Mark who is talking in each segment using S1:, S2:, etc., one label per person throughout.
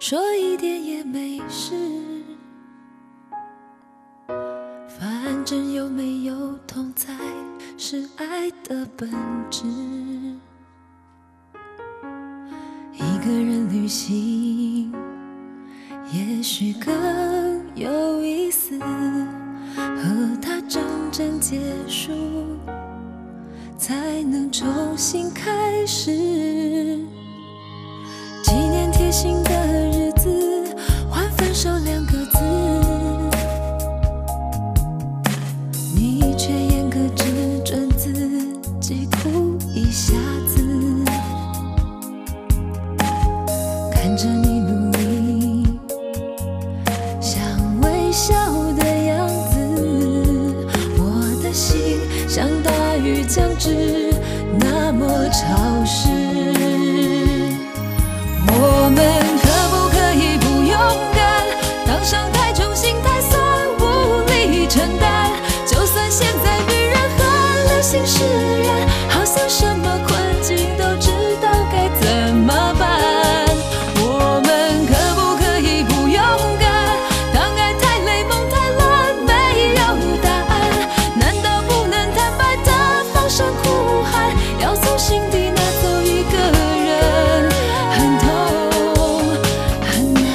S1: 说一点也没事，反正有没有痛才是爱的本质。一个人旅行也许更有意思，和他真正结束才能重新开始。纪念贴心的日子，换分手2个字，你却严格只准自己哭一下子。看着你努力想微笑的样子，我的心像大雨将至，那么潮湿。我们可不可以不勇敢？当伤太重，心太酸，无力承担。就算现在女人很流行释然，好像什么困境都知道该怎么办。我们可不可以不勇敢？当爱太累，梦太乱，没有答案，难道不能坦白的放声哭喊？要从心底拿走一个人，很痛很难。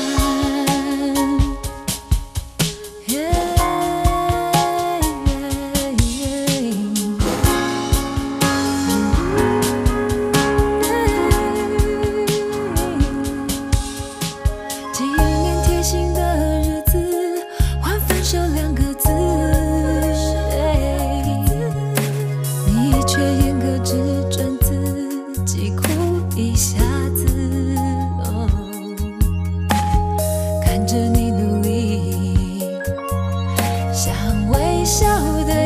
S1: 纪念贴心的日子，换分手2个字，你却严格只准自己哭一下子。看着你努力想微笑的